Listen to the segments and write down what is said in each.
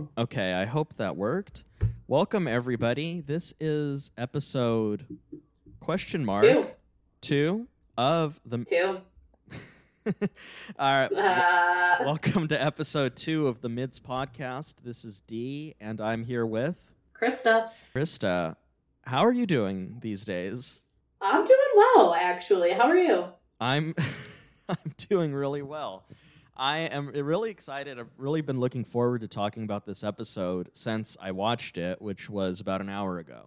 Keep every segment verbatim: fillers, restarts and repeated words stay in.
Boom. Okay, I hope that worked. Welcome, everybody. This is episode question mark Two. two of the... Two. All right. Uh, Welcome to episode two of the Mids podcast. This is Dee, and I'm here with... Krista. Krista, how are you doing these days? I'm doing well, actually. How are you? I'm I'm doing really well. I am really excited. I've really been looking forward to talking about this episode since I watched it, which was about an hour ago.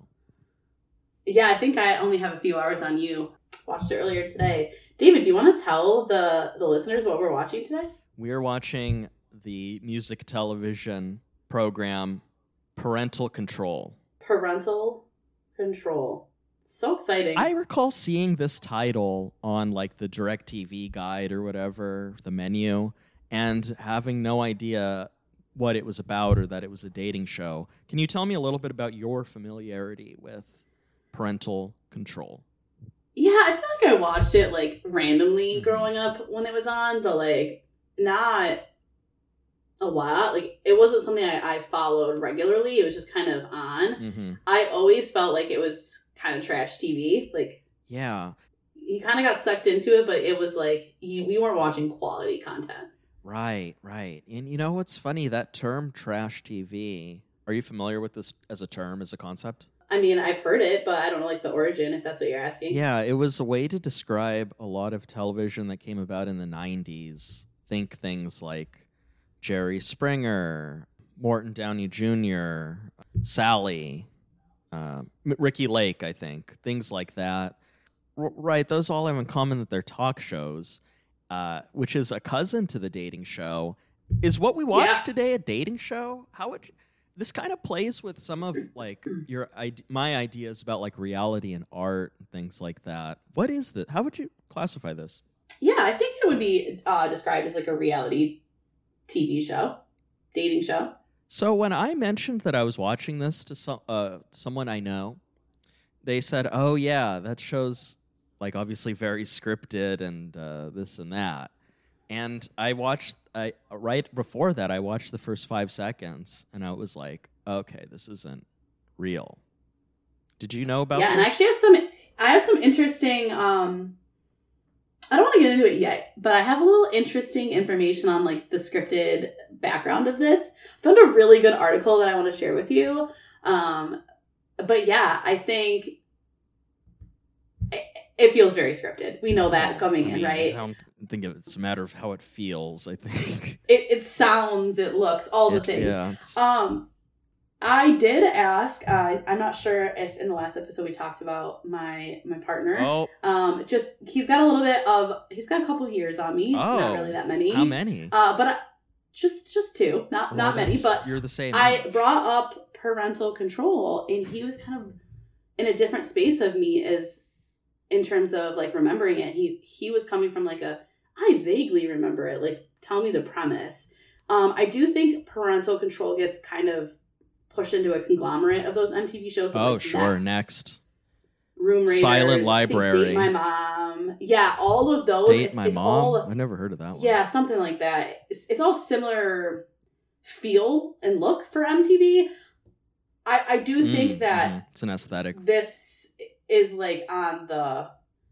Yeah, I think I only have a few hours on you. Watched it earlier today. David, do you want to tell the, the listeners what we're watching today? We are watching the music television program Parental Control. Parental Control. So exciting. I recall seeing this title on like the DirecTV guide or whatever, the menu, and having no idea what it was about or that it was a dating show. Can you tell me a little bit about your familiarity with Parental Control? Yeah, I feel like I watched it like randomly Mm-hmm. growing up when it was on, but like not a lot. Like it wasn't something I, I followed regularly. It was just kind of on. Mm-hmm. I always felt like it was kind of trash T V. Like Yeah. you kind of got sucked into it, but it was like you, we weren't watching quality content. Right, right. And you know what's funny? That term trash T V, are you familiar with this as a term, as a concept? I mean, I've heard it, but I don't know like the origin, if that's what you're asking. Yeah, it was a way to describe a lot of television that came about in the nineties. Think things like Jerry Springer, Morton Downey Junior, Sally, uh, Ricky Lake, I think. Things like that. R- right, those all have in common that they're talk shows, uh, which is a cousin to the dating show. Is what we watched Yeah. today a dating show? How would you... This kind of plays with some of like your ide- my ideas about like reality and art and things like that. What is this? How would you classify this? Yeah, I think it would be uh, described as like a reality T V show, dating show. So when I mentioned that I was watching this to some uh, someone I know, they said, "Oh yeah, that show's like obviously very scripted and uh, this and that." And I watched, I right before that, I watched the first five seconds, and I was like, "Okay, this isn't real." Did you know about? Yeah, this? and I actually have some. I have some interesting. Um, I don't want to get into it yet, but I have a little interesting information on like the scripted background of this. I found a really good article that I want to share with you. Um, but yeah, I think it, it feels very scripted. We know that coming I in, mean, right? I don't think it's a matter of how it feels. I think It it sounds, it looks, all the It- things. Yeah, it's- Um, I did ask. Uh, I'm not sure if in the last episode we talked about my my partner. oh, Um, just he's got a little bit of he's got a couple years on me. Oh, Not really that many. how many? Uh, but I, just just two. Not Well, not many. that's- But you're the same. I age. brought up parental control, and he was kind of in a different space of me as in terms of like remembering it. He he was coming from like a I vaguely remember it. Like tell me the premise. Um, I do think parental control gets kind of pushed into a conglomerate of those M T V shows. Oh, like sure. Next, Next. Room Raiders, Silent I think Library. Date My Mom. Yeah, all of those. Date it's, My it's Mom? all- I never heard of that one. yeah, something like that. It's, it's all similar feel and look for M T V. I, I do think Mm, that mhm. It's an aesthetic. this is like on the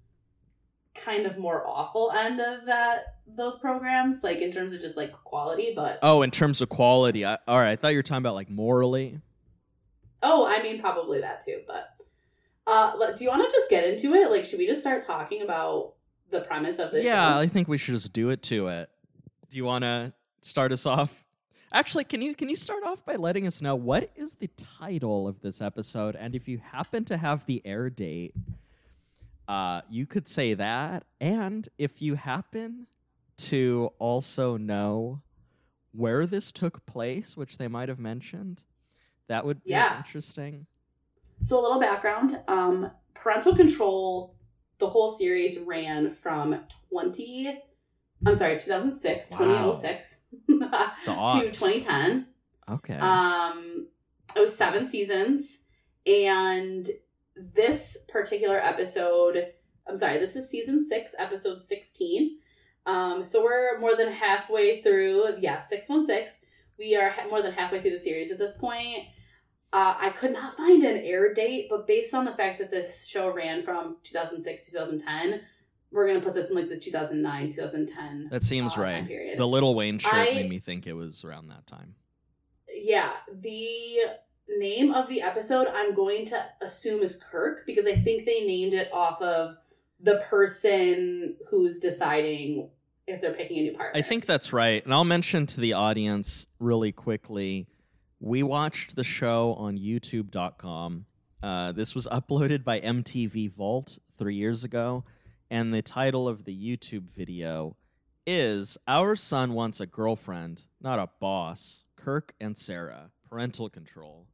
kind of more awful end of that those programs, like in terms of just like quality. But Oh, in terms of quality. I, all right. I thought you were talking about like morally. oh, I mean probably that too. But uh, let- do you want to just get into it? Like, should we just start talking about the premise of this? Yeah, show? I think we should just do it to it. Do you want to start us off? Actually, can you can you start off by letting us know what is the title of this episode, and if you happen to have the air date, uh, you could say that. And if you happen to also know where this took place, which they might have mentioned, that would be Yeah. interesting. So a little background. Um, Parental Control, the whole series ran from twenty. I'm sorry, two thousand six, Wow. twenty oh six The to aughts. twenty ten. Okay. Um, it was seven seasons, and this particular episode, I'm sorry, this is season six, episode sixteen. Um, so we're more than halfway through. Yeah, six one six. We are ha- more than halfway through the series at this point. Uh, I could not find an air date, but based on the fact that this show ran from two thousand six to two thousand ten, we're going to put this in like the two thousand nine, two thousand ten That seems uh, right. time period. The Lil Wayne shirt I, made me think it was around that time. Yeah. The name of the episode I'm going to assume is Kirk, because I think they named it off of the person who's deciding if they're picking a new partner. I think that's right. And I'll mention to the audience really quickly, we watched the show on youtube dot com. Uh, this was uploaded by M T V Vault three years ago. And the title of the YouTube video is Our Son Wants a Girlfriend, Not a Boss, Kirk and Sarah, Parental Control.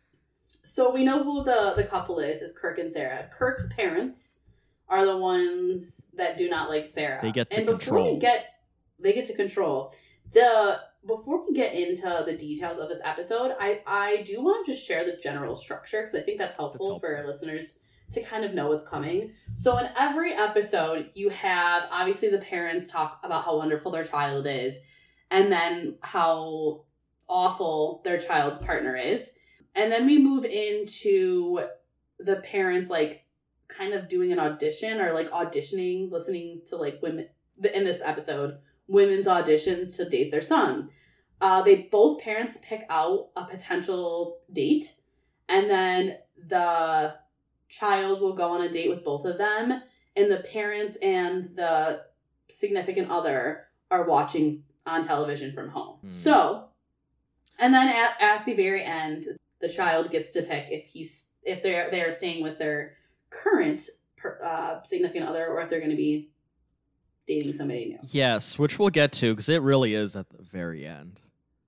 So we know who the, the couple is, is Kirk and Sarah. Kirk's parents are the ones that do not like Sarah. They get to and before control. We get, they get to control. The Before we get into the details of this episode, I, I do want to just share the general structure, because I think that's helpful, that's helpful for our listeners to kind of know what's coming. So in every episode, you have, obviously, the parents talk about how wonderful their child is, and then how awful their child's partner is. And then we move into the parents, like, kind of doing an audition, or, like, auditioning, listening to, like, women, in this episode, women's auditions to date their son. Uh, they both parents pick out a potential date, and then the child will go on a date with both of them, and the parents and the significant other are watching on television from home. Mm. So, and then at, at the very end, the child gets to pick if he's if they're they are staying with their current uh, significant other, or if they're going to be dating somebody new. Yes, which we'll get to, because it really is at the very end.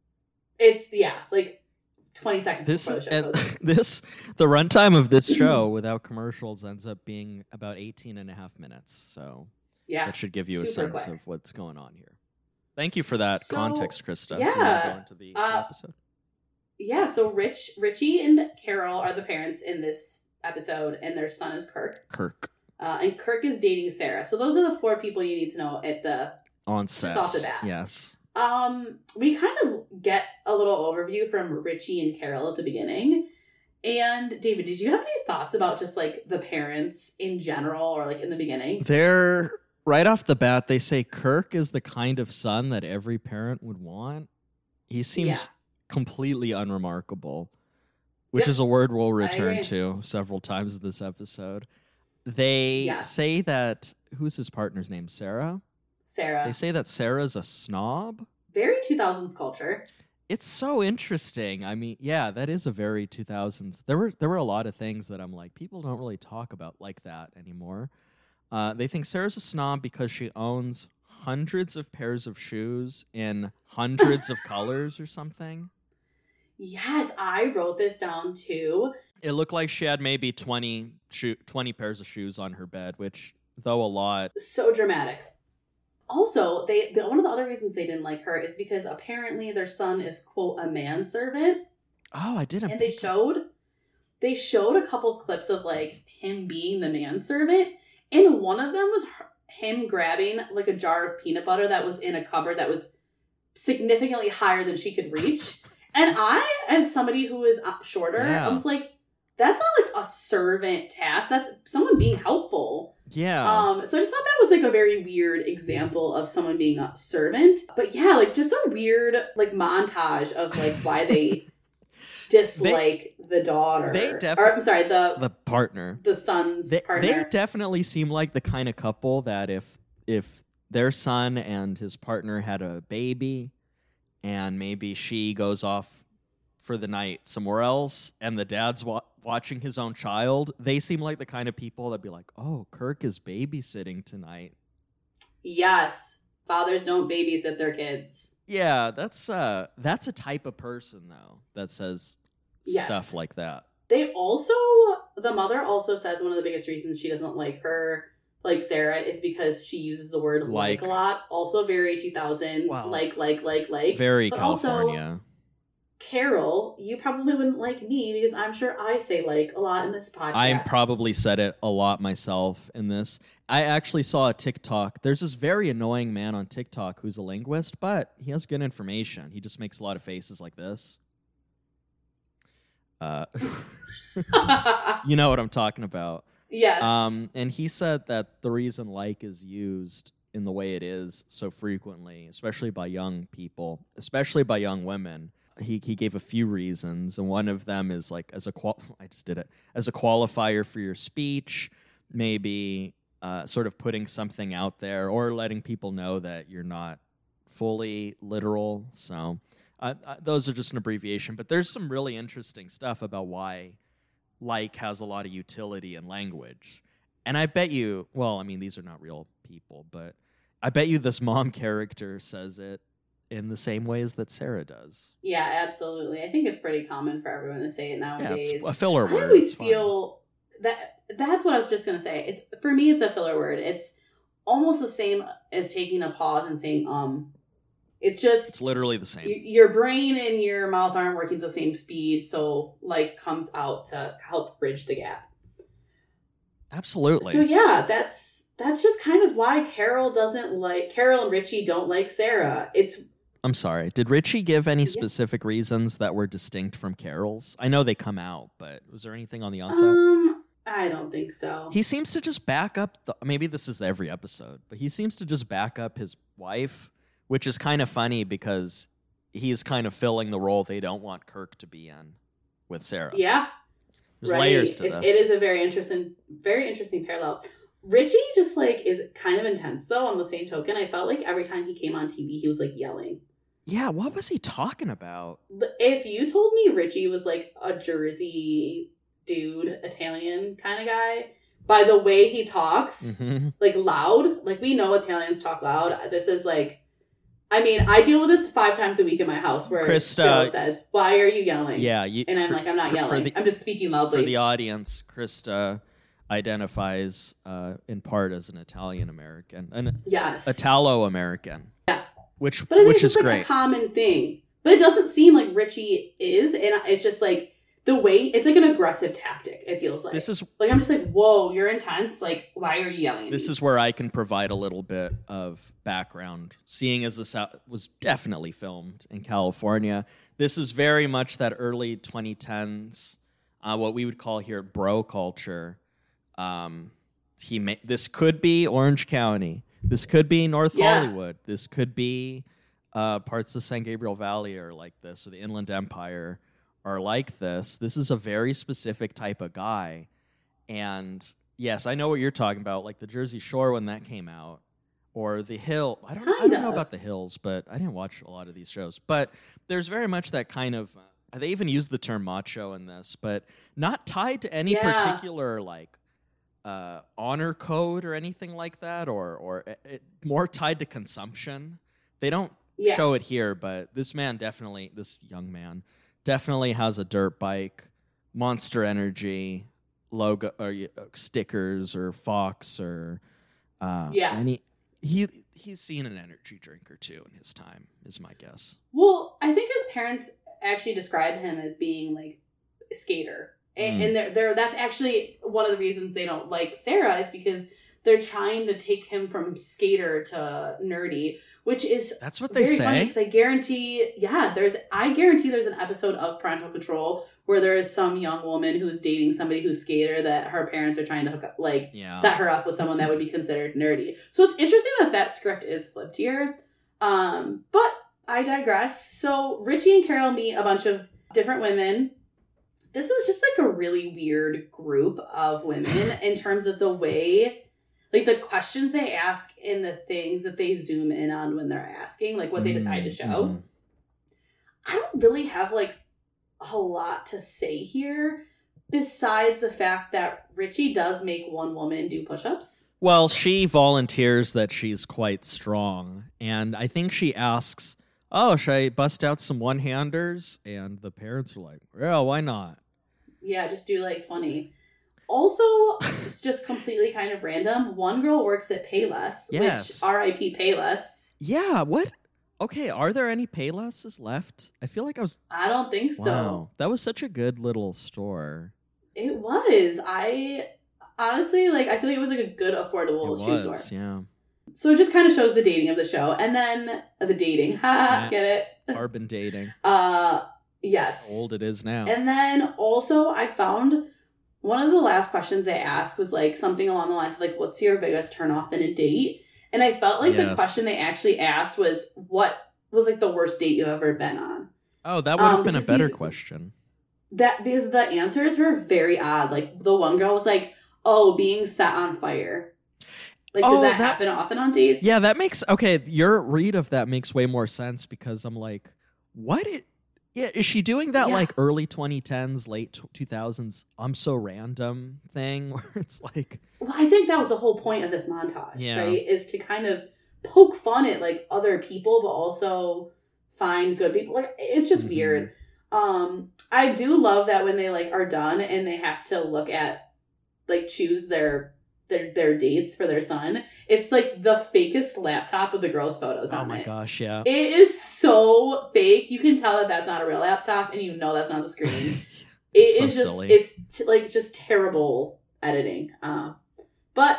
It's, yeah, like twenty seconds this, before the show goes. This, the runtime of this show without commercials ends up being about eighteen and a half minutes. So yeah, that should give you a sense quick. of what's going on here. Thank you for that so, context, Krista. Yeah. Do you want to go into the uh, episode? Yeah, so Rich, Richie and Carol are the parents in this episode, and their son is Kirk. Kirk. Uh, and Kirk is dating Sarah. So those are the four people you need to know at the on set. Just off the bat. Yes. Um, we kind of get a little overview from Richie and Carol at the beginning. And David, did you have any thoughts about just like the parents in general, or like in the beginning? They're right off the bat. They say Kirk is the kind of son that every parent would want. He seems Yeah. completely unremarkable, which Yep. is a word we'll return to several times in this episode. They Yes. say that, who's his partner's name? Sarah? Sarah. They say that Sarah's a snob. Very two thousands culture. It's so interesting. I mean, yeah, that is a very two thousands. There were there were a lot of things that I'm like, people don't really talk about like that anymore. Uh, they think Sarah's a snob because she owns hundreds of pairs of shoes in hundreds of colors or something. Yes, I wrote this down too. It looked like she had maybe twenty, shoe, twenty pairs of shoes on her bed, which, though a lot. So dramatic. Also, they the, one of the other reasons they didn't like her is because apparently their son is, quote, a manservant. Oh, I didn't. And they showed, they showed a couple clips of, like, him being the manservant. And one of them was her, him grabbing, like, a jar of peanut butter that was in a cupboard that was significantly higher than she could reach. And I, as somebody who is shorter, Yeah. I was like, that's not, like, a servant task. That's someone being helpful. Yeah. Um, so I just thought that was, like, a very weird example of someone being a servant. But yeah, like, just a weird, like, montage of, like, why they dislike they, the daughter. They def- or, I'm sorry, the the partner. The son's they, partner. They definitely seem like the kind of couple that if if their son and his partner had a baby and maybe she goes off for the night somewhere else and the dad's wa- watching his own child, they seem like the kind of people that'd be like, oh, Kirk is babysitting tonight. Yes. Fathers don't babysit their kids. Yeah, that's uh that's a type of person though that says yes. stuff like that. They also, the mother also says one of the biggest reasons she doesn't like her, like Sarah, is because she uses the word like, like a lot. Also very two thousands. Wow. Like, like, like, like. Very but California. Carol, you probably wouldn't like me because I'm sure I say like a lot in this podcast. I probably said it a lot myself in this. I actually saw a TikTok. There's this very annoying man on TikTok who's a linguist, but he has good information. He just makes a lot of faces like this. Uh, you know what I'm talking about. Yes. Um, and he said that the reason like is used in the way it is so frequently, especially by young people, especially by young women, he he gave a few reasons, and one of them is like as a qual I just did it as a qualifier for your speech, maybe uh, sort of putting something out there or letting people know that you're not fully literal. So uh, uh, those are just an abbreviation, but there's some really interesting stuff about why like has a lot of utility in language. And I bet you, well, I mean, these are not real people, but I bet you this mom character says it in the same ways that Sarah does. Yeah, absolutely. I think it's pretty common for everyone to say it nowadays. Yeah, it's a filler word. I always it's feel fine. that that's what I was just going to say. It's for me, it's a filler word. It's almost the same as taking a pause and saying, um, it's just... It's literally the same. Y- your brain and your mouth aren't working at the same speed, so like comes out to help bridge the gap. Absolutely. So yeah, that's that's just kind of why Carol doesn't like Carol and Richie don't like Sarah. It's I'm sorry. Did Richie give any Yeah. specific reasons that were distinct from Carol's? I know they come out, but was there anything on the onset? um I don't think so. He seems to just back up the, maybe this is every episode, but he seems to just back up his wife, which is kind of funny because he's kind of filling the role they don't want Kirk to be in with Sarah. Yeah. There's right. layers to it, this. It is a very interesting very interesting parallel. Richie just like is kind of intense though on the same token. I felt like every time he came on T V he was like yelling. Yeah, what was he talking about? If you told me Richie was like a Jersey dude, Italian kind of guy, by the way he talks, Mm-hmm. like loud, like we know Italians talk loud. This is like, I mean, I deal with this five times a week in my house where Krista, Joe says, "Why are you yelling?" Yeah, you, and I'm like, "I'm not for yelling. the- I'm just speaking loudly." For the audience, Krista identifies uh, in part as an Italian American, an yes, Italo American. Yeah. which but I think which it's is just, like, great. a common thing. But it doesn't seem like Richie is, and it's just like the way it's like an aggressive tactic. It feels like This is like I'm just like, "Whoa, you're intense! Like, why are you yelling?" At This me? is where I can provide a little bit of background. Seeing as this out- was definitely filmed in California, this is very much that early twenty tens, uh, what we would call here bro culture. Um, he ma- This could be Orange County. This could be North Yeah. Hollywood. This could be uh, parts of San Gabriel Valley are like this, or the Inland Empire are like this. This is a very specific type of guy. And yes, I know what you're talking about, like the Jersey Shore when that came out, or The Hill. I don't, I Kind don't know of. about The Hills, but I didn't watch a lot of these shows. But there's very much that kind of. Uh, they even use the term macho in this, but not tied to any Yeah. particular like uh, honor code or anything like that, or or it, it, more tied to consumption. They don't Yeah. show it here, but this man definitely, this young man definitely has a dirt bike, Monster Energy logo or uh, stickers or Fox or uh, Yeah. and he, he he's seen an energy drink or two in his time, is my guess. Well, I think his parents actually described him as being like a skater. And, Mm. and they're, they're, that's actually one of the reasons they don't like Sarah is because they're trying to take him from skater to nerdy, which is That's what they very funny say. because I guarantee, yeah, there's, I guarantee there's an episode of Parental Control where there is some young woman who's dating somebody who's skater that her parents are trying to hook up, like Yeah. set her up with someone that would be considered nerdy. So it's interesting that that script is flipped here. Um, but I digress. So Richie and Carol meet a bunch of different women. This is just like a really weird group of women in terms of the way, like the questions they ask and the things that they zoom in on when they're asking, like what they decide to show. Mhm. I don't really have like a lot to say here besides the fact that Richie does make one woman do push-ups. Well, she volunteers that she's quite strong, and I think she asks, "Oh, should I bust out some one-handers?" And the parents are like, "Yeah, why not?" Yeah, just do like twenty. Also, it's just completely kind of random. One girl works at Payless, Yes. which R I P Payless. Yeah, what? Okay, are there any Paylesses left? I feel like I was. I don't think so. Wow, that was such a good little store. It was. I honestly like. I feel like it was like a good, affordable It shoe was, store. yeah. So it just kind of shows the dating of the show, and then uh, the dating. Ha, Yeah. get it? Carbon dating. Uh, yes. How old it is now. And then also, I found one of the last questions they asked was like something along the lines of like, "What's your biggest turnoff in a date?" And I felt like the Yes. question they actually asked was, "What was like the worst date you've ever been on?" Oh, that would have Um, been a because better these- question. That because the answers were very odd. Like the one girl was like, "Oh, being set on fire." Like, does Oh, that, that- happen often on dates? Yeah, that makes okay. Your read of that makes way more sense because I'm like, what? It, yeah, is she doing that Yeah. like early twenty tens, late two thousands? I'm so random thing where it's like, Well, I think that was the whole point of this montage, Yeah. right? Is to kind of poke fun at like other people, but also find good people. Like it's just Mhm. weird. Um, I do love that when they like are done and they have to look at like choose their their their dates for their son. It's like the fakest laptop with the girls' photos oh on my it. gosh, yeah. It is so fake. You can tell that that's not a real laptop, and you know that's not the screen. It So is just silly. it's t- like just terrible editing. Um, but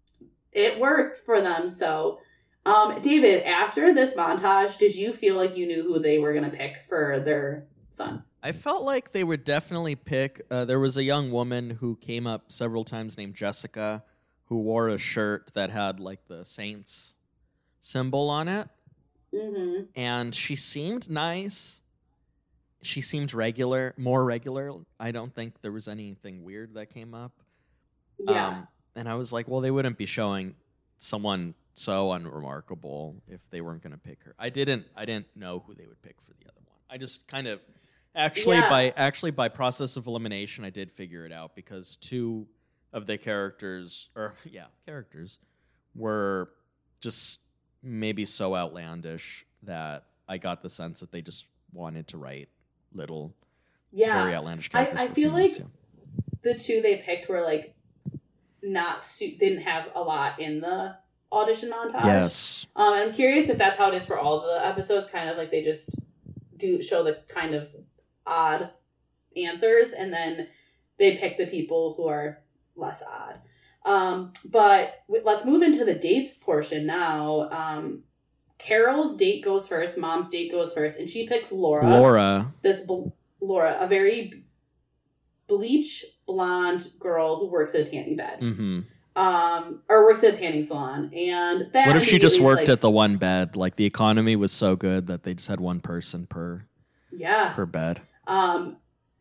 it worked for them. So, um, David, after this montage, did you feel like you knew who they were gonna pick for their son? I felt like they would definitely pick. Uh, there was a young woman who came up several times named Jessica, who wore a shirt that had like the Saints symbol on it. Mm-hmm. And she seemed nice. She seemed regular, more regular. I don't think there was anything weird that came up. Yeah. Um, and I was like, well, they wouldn't be showing someone so unremarkable if they weren't going to pick her. I didn't. I didn't know who they would pick for the other one. I just kind of, actually Yeah. by actually by process of elimination, I did figure it out because two of the characters, or yeah, characters, were just maybe so outlandish that I got the sense that they just wanted to write little, yeah. very outlandish I- characters. I for feel females, like- yeah. The two they picked were like not su- didn't have a lot in the audition montage. Yes. Um, and I'm curious if that's how it is for all the episodes. Kind of like they just do show the kind of odd answers, and then they pick the people who are less odd. Um, but w- let's move into the dates portion now. Um, Carol's date goes first. Mom's date goes first, and she picks Laura. Laura. This bl- Laura, a very bleach blonde girl who works at a tanning bed. Mm-hmm. Um, or works at a tanning salon, and that What if she just immediately worked is, at like, the one bed? Like the economy was so good that they just had one person per yeah. per bed. Um,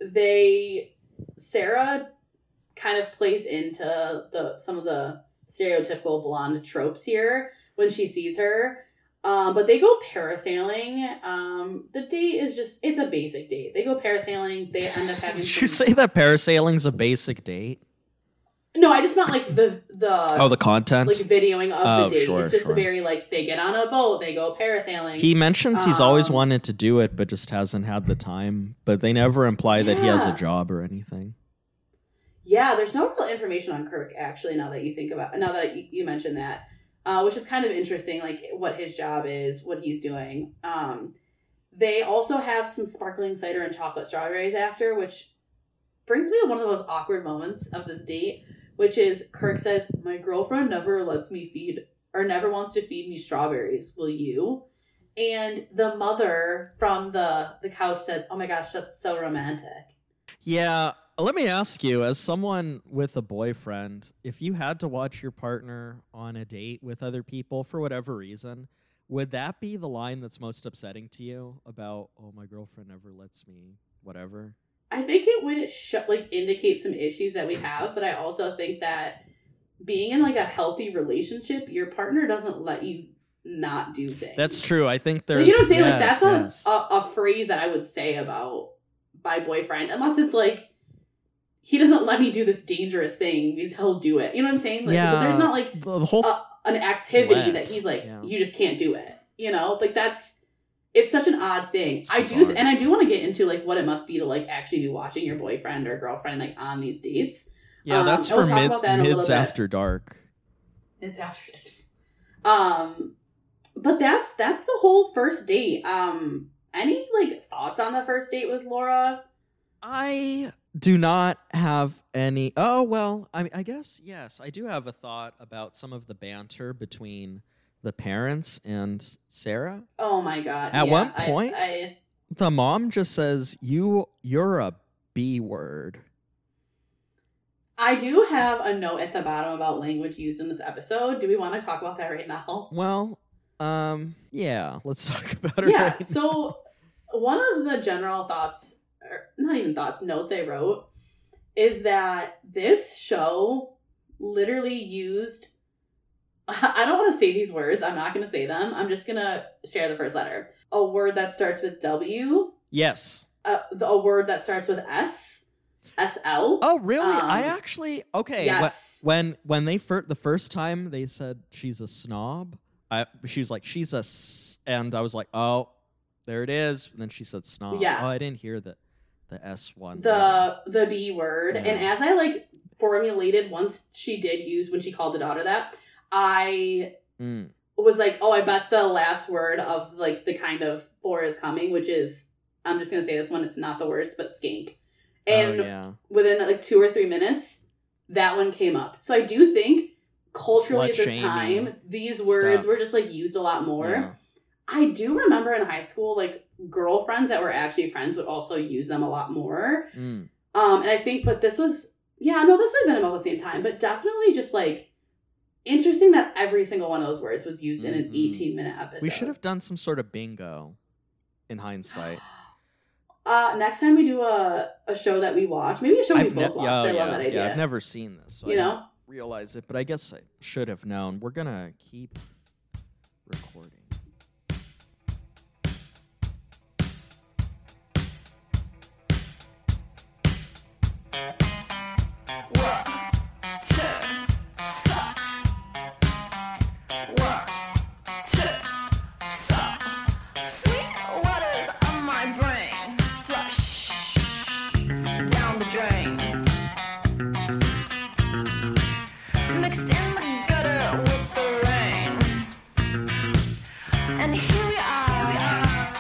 they Sarah kind of plays into the some of the stereotypical blonde tropes here when she sees her. Um, but they go parasailing. Um, the date is just it's a basic date. They go parasailing. They end up having. Did you some- say that parasailing's a basic date? No, I just meant like the the Oh, the content. like videoing of Oh, the date. sure, it's just sure. very like they get on a boat, they go parasailing. He mentions he's always Um, wanted to do it, but just hasn't had the time. But they never imply that he has a Yeah. job or anything. Yeah, there's no real information on Kirk actually. Now that you think about, now that you, you mentioned that, uh, which is kind of interesting, like what his job is, what he's doing. Um, they also have some sparkling cider and chocolate strawberries after, which brings me to one of those awkward moments of this date, which is Kirk says, "My girlfriend never lets me feed or never wants to feed me strawberries. Will you?" And the mother from the the couch says, "Oh my gosh, that's so romantic." Yeah, let me ask you, as someone with a boyfriend, if you had to watch your partner on a date with other people for whatever reason, would that be the line that's most upsetting to you about, oh, my girlfriend never lets me, whatever? I think it would sh- like indicate some issues that we have, but I also think that being in like a healthy relationship, your partner doesn't let you not do things. That's true. I think Like, there's. you know what I'm saying? like yes, that's not yes. a, a phrase that I would say about my boyfriend, unless it's like he doesn't let me do this dangerous thing because he'll do it. You know what I'm saying? Like, Yeah. but there's not like the, the whole. a, an activity Let, that he's like, yeah. you just can't do it. You know, like that's. It's such an odd thing. I do, bizarre. and I do want to get into like what it must be to like actually be watching your boyfriend or girlfriend like on these dates. yeah, um, that's and we'll for talk mid, about that in a little mids bit. after dark. It's after this. Um, but that's that's the whole first date. Um, any like thoughts on the first date with Laura? I do not have any. Oh, well, I mean, I guess, yes, I do have a thought about some of the banter between the parents and Sarah. Oh my god! At yeah, one point, I, I, the mom just says, "You, you're a B word." I do have a note at the bottom about language used in this episode. Do we want to talk about that right now? Well, um, yeah, let's talk about it. Yeah. Right So one of the general thoughts, or not even thoughts, notes I wrote is that this show literally used. I don't want to say these words. I'm not going to say them. I'm just going to share the first letter. A word that starts with W. Yes. A, a word that starts with S. S L. Oh, really? Um, I actually okay. yes. wh- When when they fir- the first time they said she's a snob, I she was like she's a, s-, and I was like, oh, there it is. And then she said snob. Yeah. Oh, I didn't hear the the S one. The the B word, Yeah. and as I like formulated once she did use when she called the daughter that, I Mm. was like, oh, I bet the last word of like the kind of four is coming, which is, I'm just gonna say this one. It's not the worst, but skink. And oh, yeah. within like two or three minutes, that one came up. So I do think culturally at this Slut-shaming time, these words stuff. were just like used a lot more. Yeah. I do remember in high school, like girlfriends that were actually friends would also use them a lot more. Mm. Um, and I think, but this was, yeah, no, this would have been about the same time, but definitely just like interesting that every single one of those words was used in an Mhm. eighteen minute episode. We should have done some sort of bingo. In hindsight, Uh, next time we do a, a show that we watch, maybe a show we I've both ne- watch. yeah, I love yeah, that idea. yeah, I've never seen this, so You I know? didn't realize it, but I guess I should have known. We're gonna keep recording. Mixed in the gutter with the rain, and here we are,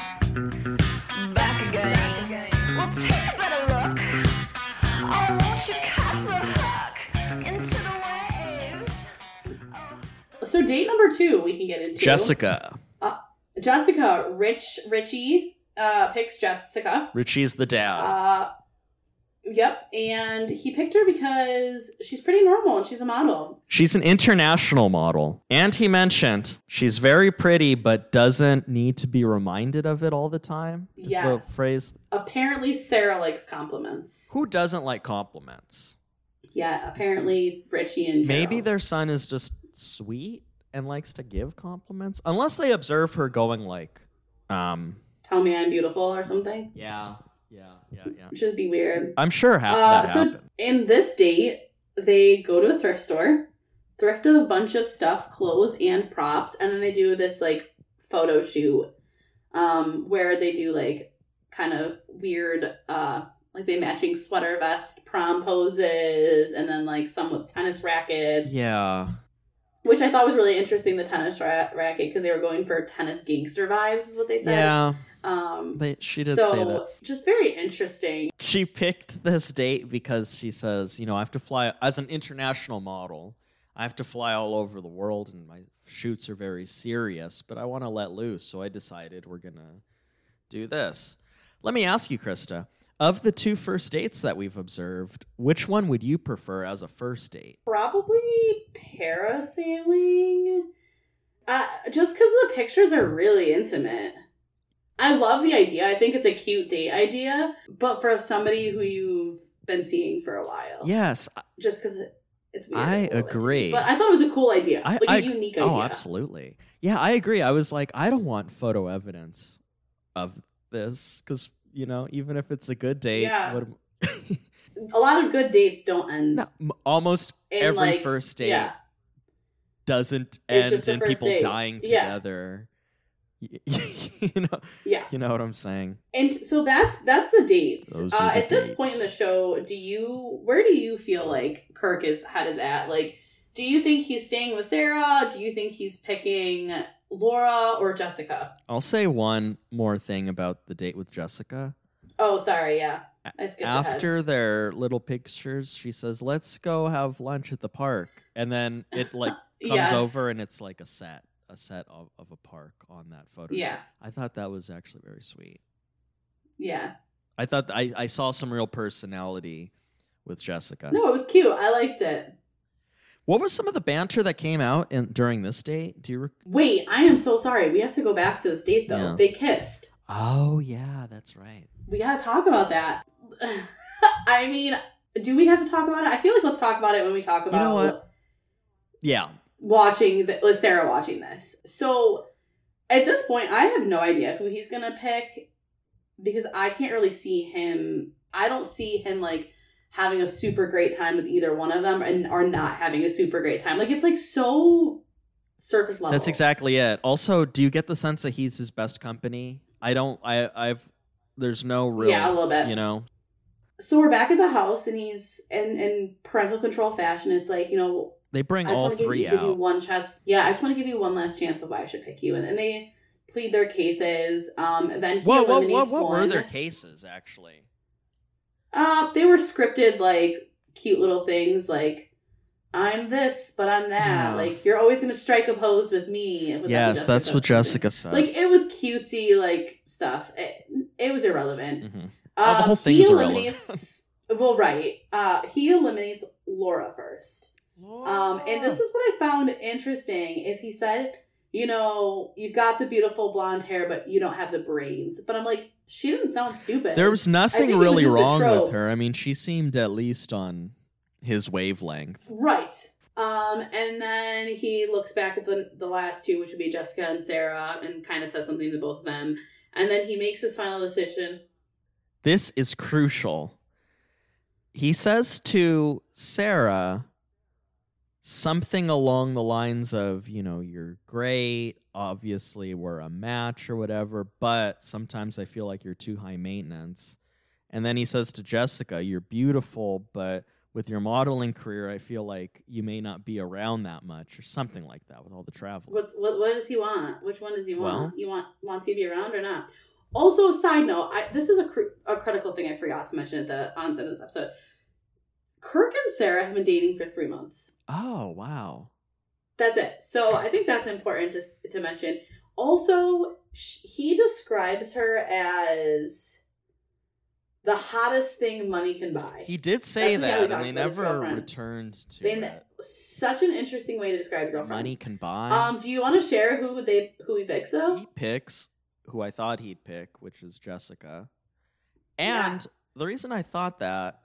back again. We'll take a better look. Oh, won't you cast the hook into the waves? Oh. So date number two we can get into. Jessica. Jessica, Rich, Richie uh, picks Jessica. Richie's the dad. Uh, yep, and he picked her because she's pretty normal and she's a model. She's an international model. And he mentioned she's very pretty, but doesn't need to be reminded of it all the time. Is the Yes. phrase. Apparently Sarah likes compliments. Who doesn't like compliments? Yeah, apparently Richie and Carol. Maybe their son is just sweet and likes to give compliments. Unless they observe her going like, um... Tell me I'm beautiful or something. Yeah, yeah, yeah, yeah. Which would be weird. I'm sure ha- Uh, that so happened. in this date, they go to a thrift store, thrift a bunch of stuff, clothes and props, and then they do this like photo shoot um, where they do like kind of weird, uh, like they matching sweater vest prom poses, and then like some with tennis rackets. Yeah. Which I thought was really interesting, the tennis ra- racket, because they were going for tennis gangster vibes, is what they said. Yeah. Um, They, she did so, say that. just very interesting. She picked this date because she says, you know, I have to fly as an international model. I have to fly all over the world, and my shoots are very serious, but I want to let loose. So I decided we're going to do this. Let me ask you, Krista, of the two first dates that we've observed, which one would you prefer as a first date? Probably parasailing. Uh, just because the pictures are really intimate. I love the idea. I think it's a cute date idea, but for somebody who you've been seeing for a while. Yes, Just because it, it's weird. I a little bit. agree. But I thought it was a cool idea. I, like a I- unique idea. Oh, absolutely. Yeah, I agree. I was like, I don't want photo evidence of this because, you know, even if it's a good date, Yeah. what am- A lot of good dates don't end. No, m- almost in, every like, first date Yeah. doesn't It's end just the in first people date. dying Yeah. together. Y- you know, Yeah. you know what I'm saying. And so that's that's the dates. Those Uh, are the at this point in the dates. show, do you where do you feel like Kirk is head is at? Like, do you think he's staying with Sarah? Do you think he's picking Laura or Jessica? I'll say one more thing about the date with Jessica. Oh, sorry, yeah. I skipped After ahead. their little pictures, she says, "Let's go have lunch at the park," and then it like comes Yes. over and it's like a set, a set of, of a park on that photo. Yeah. I thought that was actually very sweet. Yeah. I thought I, I saw some real personality with Jessica. No, it was cute. I liked it. What was some of the banter that came out in, during this date? Do you? Rec- Wait, I am so sorry. We have to go back to this date, though. Yeah. They kissed. oh yeah, that's right. We gotta talk about that. I mean, do we have to talk about it? I feel like let's talk about it when we talk about know what? Yeah, watching the, with Sarah watching this. So at this point, I have no idea who he's gonna pick because I can't really see him. I don't see him like having a super great time with either one of them, and or not having a super great time. Like it's like so surface level. that's exactly it. Also, do you get the sense that he's his best company? I don't. I. I've. There's no real. Yeah, a little bit. You know. So we're back at the house, and he's in in parental control fashion. It's like, you know, They bring I just all want to give, three give you out. one chance. Yeah, I just want to give you one last chance of why I should pick you. And, and they plead their cases. Um, then he What? What? eliminates What? What were one. their cases actually? Uh, they were scripted, like cute little things, like I'm this, but I'm that. Yeah. Like you're always gonna strike a pose with me. With Yes, that's what Jessica said. Like it was cutesy, like stuff. It, it was irrelevant. Mhm. Um, Oh, the whole he thing's irrelevant. eliminates. Well, right. Uh, he eliminates Laura first. Um, and this is what I found interesting is he said, you know, you've got the beautiful blonde hair, but you don't have the brains. But I'm like, she didn't sound stupid. There was I nothing think it was really just a wrong trope. with her. I mean, she seemed at least on his wavelength. Right. Um, and then he looks back at the the last two, which would be Jessica and Sarah, and kind of says something to both of them. And then he makes his final decision. This is crucial. He says to Sarah something along the lines of, you know, you're great. Obviously, we're a match or whatever, but sometimes I feel like you're too high maintenance. And then he says to Jessica, you're beautiful, but with your modeling career, I feel like you may not be around that much or something like that with all the travel. What's what? What does he want? Which one does he want? Well- you want wants he to be around or not? Also, side note, I, this is a cr- a critical thing I forgot to mention at the onset of this episode. Kirk and Sarah have been dating for three months. Oh, wow. That's it. So I think that's important to to mention. Also, sh- he describes her as the hottest thing money can buy. He did say That's how he that, talks and they about his never girlfriend. returned to They, it. such an interesting way to describe your girlfriend. Money can buy. Um, do you want to share who would they who he picks though? He picks who I thought he'd pick, which is Jessica. Yeah. And the reason I thought that,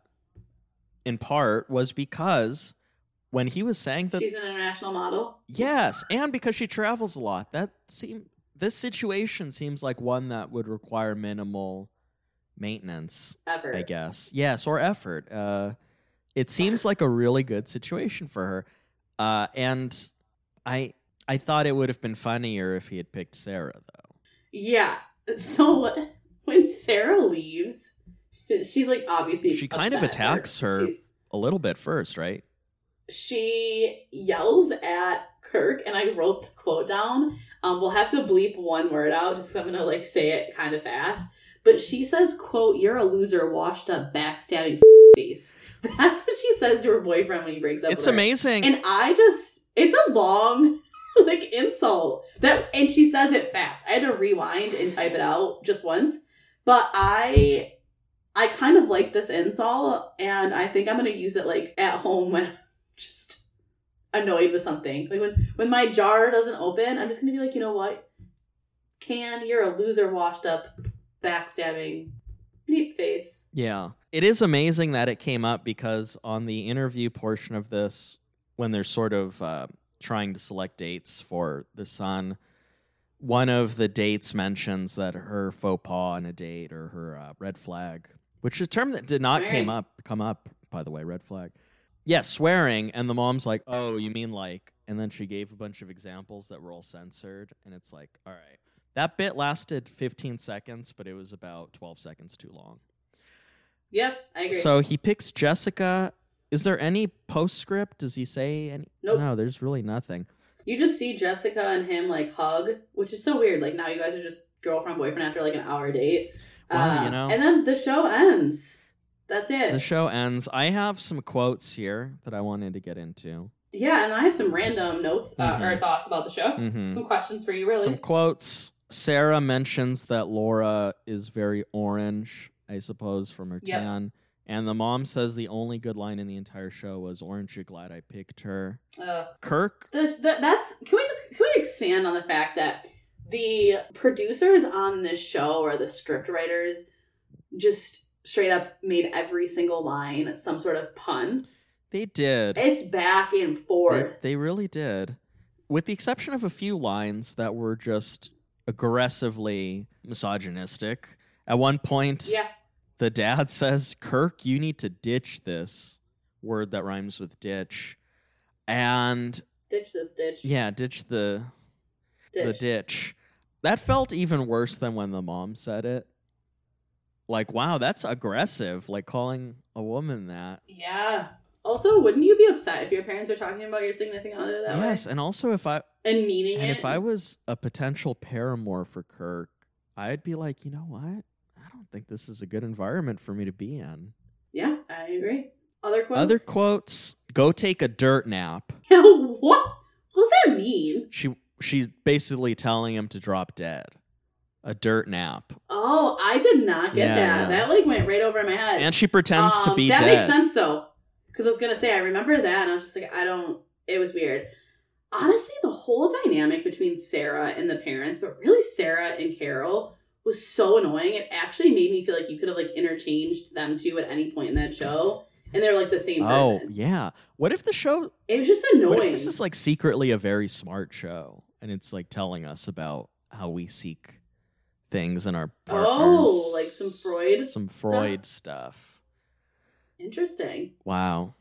in part, was because when he was saying that, She's an international model. yes, and because she travels a lot. That seem this situation seems like one that would require minimal maintenance, Ever. I guess. Yes, or effort. Uh, it seems like a really good situation for her. Uh, and I I thought it would have been funnier if he had picked Sarah, though. Yeah. So when Sarah leaves, she's like obviously She kind of upset, or attacks her She, a little bit first, right? she yells at Kirk, and I wrote the quote down. Um, we'll have to bleep one word out just 'cause I'm gonna like say it kind of fast. But she says, "quote You're a loser, washed up, backstabbing face." That's what she says to her boyfriend when he breaks up. It's with her. amazing. And I just, it's a long, like, insult. That, and she says it fast. I had to rewind and type it out just once. But I, I kind of like this insult, and I think I'm going to use it, like, at home when I'm just annoyed with something. Like, when, when my jar doesn't open, I'm just going to be like, you know what? Can, you're a loser, washed up, backstabbing, bleep face. Yeah. It is amazing that it came up because on the interview portion of this, when they're sort of uh, trying to select dates for the son, one of the dates mentions that her faux pas on a date or her uh, red flag, which is a term that did not Swearing. came up come up, by the way, red flag. Yes, swearing. And the mom's like, oh, you mean like, and then she gave a bunch of examples that were all censored. And it's like, all right. That bit lasted fifteen seconds, but it was about twelve seconds too long. Yep, I agree. So he picks Jessica. Is there any postscript? Does he say any? Nope. No, there's really nothing. You just see Jessica and him like hug, which is so weird. Like now you guys are just girlfriend boyfriend after like an hour date. Well, Uh, you know. and then the show ends. That's it. The show ends. I have some quotes here that I wanted to get into. Yeah, and I have some random notes uh, Mhm. or thoughts about the show. Mm-hmm. Some questions for you, really. Some quotes. Sarah mentions that Laura is very orange, I suppose, from her Yep. tan. And the mom says the only good line in the entire show was, "Orange, you're glad I picked her." Uh, Kirk. this, that, that's. Can we just can we expand on the fact that the producers on this show or the script writers just straight up made every single line some sort of pun? They did. It's back and They, forth. they really did. With the exception of a few lines that were just aggressively misogynistic. At one point, yeah. the dad says, "Kirk, you need to ditch this," word that rhymes with ditch. And Ditch this ditch. yeah, ditch the Ditch. the ditch. That felt even worse than when the mom said it. Like, wow, that's aggressive, like calling a woman that. Yeah. Also, wouldn't you be upset if your parents were talking about your significant other that Yes, way? and also if I And meaning and it? if I was a potential paramour for Kirk, I'd be like, you know what? I don't think this is a good environment for me to be in. Yeah, I agree. Other quotes? Other quotes, "Go take a dirt nap." Yeah, what? What does that mean? She she's basically telling him to drop dead. A dirt nap. Oh, I did not get Yeah, that. yeah. That like went right over my head. And she pretends to Um, be that dead. makes sense though, because I was gonna say I remember that, and I was just like, I don't. It was weird. Honestly, the whole dynamic between Sarah and the parents, but really Sarah and Carol, was so annoying. It actually made me feel like you could have like interchanged them two at any point in that show, and they're like the same Oh, person. yeah. What if the show It was just annoying. What if this is like secretly a very smart show and it's like telling us about how we seek things in our partners? Oh, like some Freud some stuff? Freud stuff. Interesting. Wow.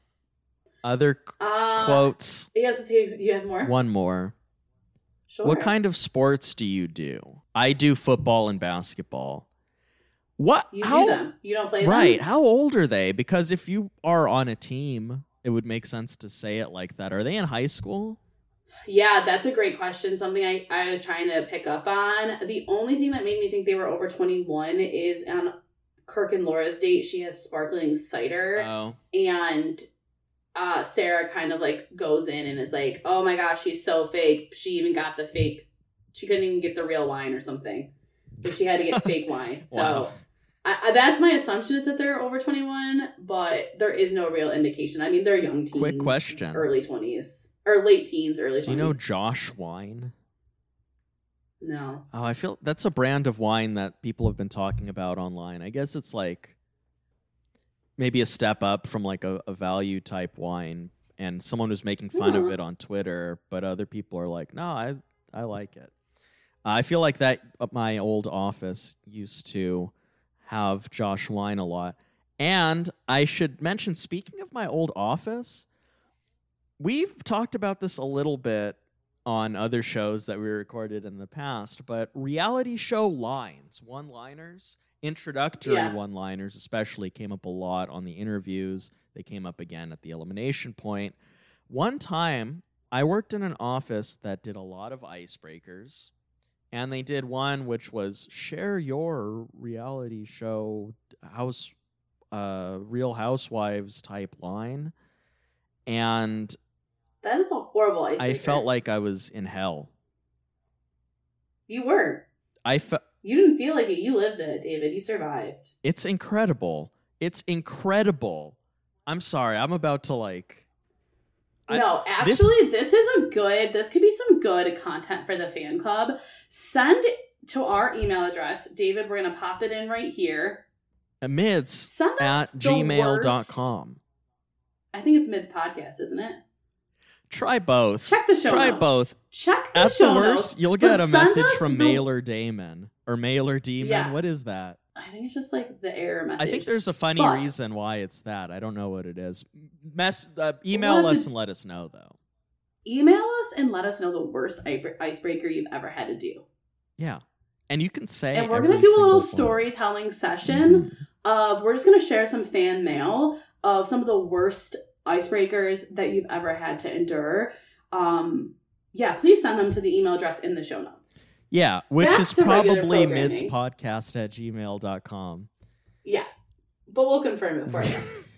Other c- Uh, quotes. Yes, let's see. You have more? One more. Sure. What kind of sports do you do? I do football and basketball. What? You how? do them. You don't play Right. them? How old are they? Because if you are on a team, it would make sense to say it like that. Are they in high school? Yeah, that's a great question. Something I, I was trying to pick up on. The only thing that made me think they were over twenty-one is on Kirk and Laura's date, she has sparkling cider. Oh. And uh, Sarah kind of like goes in and is like, oh my gosh, she's so fake. She even got the fake. She couldn't even get the real wine or something. So she had to get fake wine. So Wow. I, I, that's my assumption is that they're over twenty-one, but there is no real indication. I mean, they're young teens. Quick question. Early twenties. Or late teens, early twenties. Do you know Josh Wine? No. Oh, I feel that's a brand of wine that people have been talking about online. I guess it's like maybe a step up from like a, a value type wine, and someone was making fun of Hmm. it on Twitter, but other people are like, no, I I like it. I feel like that uh, my old office used to have Josh Wine a lot. And I should mention, speaking of my old office, we've talked about this a little bit on other shows that we recorded in the past, but reality show lines, one-liners, introductory Yeah. one-liners especially came up a lot on the interviews. They came up again at the elimination point. One time, I worked in an office that did a lot of icebreakers, and they did one which was share your reality show house, uh, Real Housewives type line, and That is a horrible icebreaker. I felt like I was in hell. You were. I fe- You didn't feel like it. You lived it, David. You survived. It's incredible. It's incredible. I'm sorry. I'm about to like. I- no, this- actually, this, is a good, this could be some good content for the fan club. Send to our email address. David, we're going to pop it in right here. Mids Send at us the gmail dot worst- com. I think it's Mids Podcast, isn't it? Try both. Check the show Try notes. both. Check the At show the notes. worst, you'll but get a send message us from the- Mailer Damon or Mailer Demon. Yeah. What is that? I think it's just like the error message. I think there's a funny But- reason why it's that. I don't know what it is. Mess, uh, email We'll have us to- and let us know, though. Email us and let us know the worst ice- icebreaker you've ever had to do. Yeah. And you can say And we're every going to do a little single one. storytelling session of, we're just going to share some fan mail of some of the worst icebreakers that you've ever had to endure. Um, yeah, please send them to the email address in the show notes. Yeah, which Back is to regular probably programming. midspodcast at gmail dot com. Yeah, but we'll confirm it for you.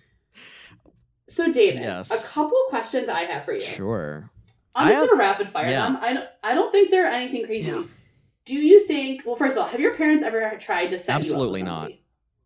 So, David, Yes. a couple questions I have for you. Sure. I'm I just have- going to rapid fire yeah. them. I don't, I don't think they're anything crazy. Yeah. Do you think, well, first of all, have your parents ever tried to set Absolutely you up with not. somebody?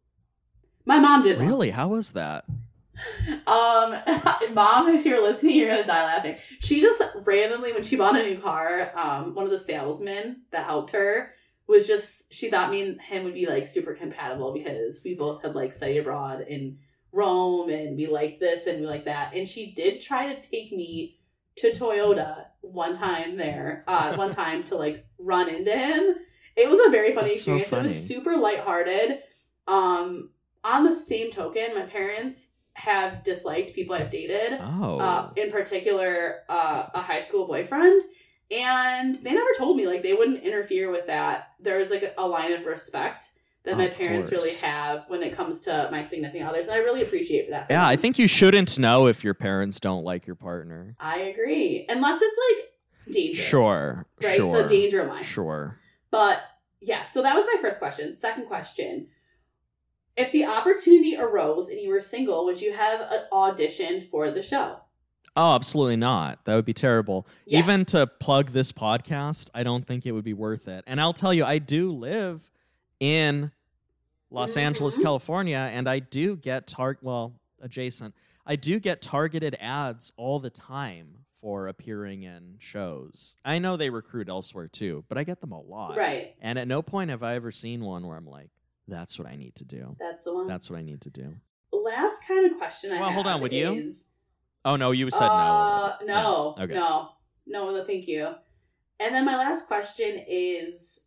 My mom did once. Really? How was that? Um, Mom, if you're listening, you're gonna die laughing. She just randomly, when she bought a new car, um, one of the salesmen that helped her was just, she thought me and him would be like super compatible because we both had like studied abroad in Rome and we like this and we like that. And she did try to take me to Toyota one time there, uh, one time to like run into him. It was a very funny That's so experience. It was funny. super lighthearted. Um, on the same token, my parents have disliked people I've dated. Oh. Uh, in particular, uh, a high school boyfriend. And they never told me, like, they wouldn't interfere with that. There was, like, a, a line of respect that Oh, my of parents really course. have when it comes to my significant others. And I really appreciate that. Yeah, I think you shouldn't know if your parents don't like your partner. I agree. Unless it's, like, danger. Sure. Right? Sure. The danger line. Sure. But, yeah, so that was my first question. Second question. If the opportunity arose and you were single, would you have uh, auditioned for the show? Oh, absolutely not. That would be terrible. Yeah. Even to plug this podcast, I don't think it would be worth it. And I'll tell you, I do live in Los Mhm. Angeles, California, and I do get tar- well, adjacent. I do get targeted ads all the time for appearing in shows. I know they recruit elsewhere too, but I get them a lot. Right. And at no point have I ever seen one where I'm like, that's what I need to do. That's the one. That's what I need to do. Last kind of question I Well, have hold on, would you? is, Oh, no, you said uh, no. no. Yeah, okay. No. No, no, thank you. And then my last question is,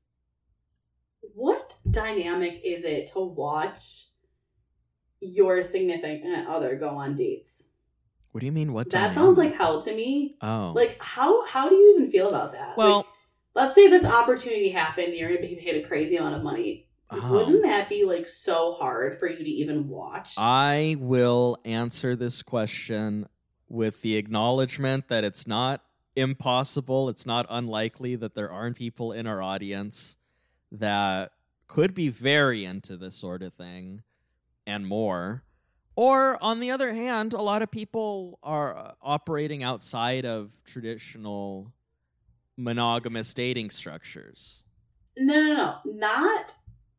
what dynamic is it to watch your significant other go on dates? What do you mean? What? That dynamic? sounds like hell to me. Oh. Like, how how do you even feel about that? Well, Like, let's say this opportunity happened, you're going to be paid a crazy amount of money. Oh. Wouldn't that be, like, so hard for you to even watch? I will answer this question with the acknowledgement that it's not impossible, it's not unlikely that there aren't people in our audience that could be very into this sort of thing and more. Or, on the other hand, a lot of people are uh, operating outside of traditional monogamous dating structures. No, no, no. Not...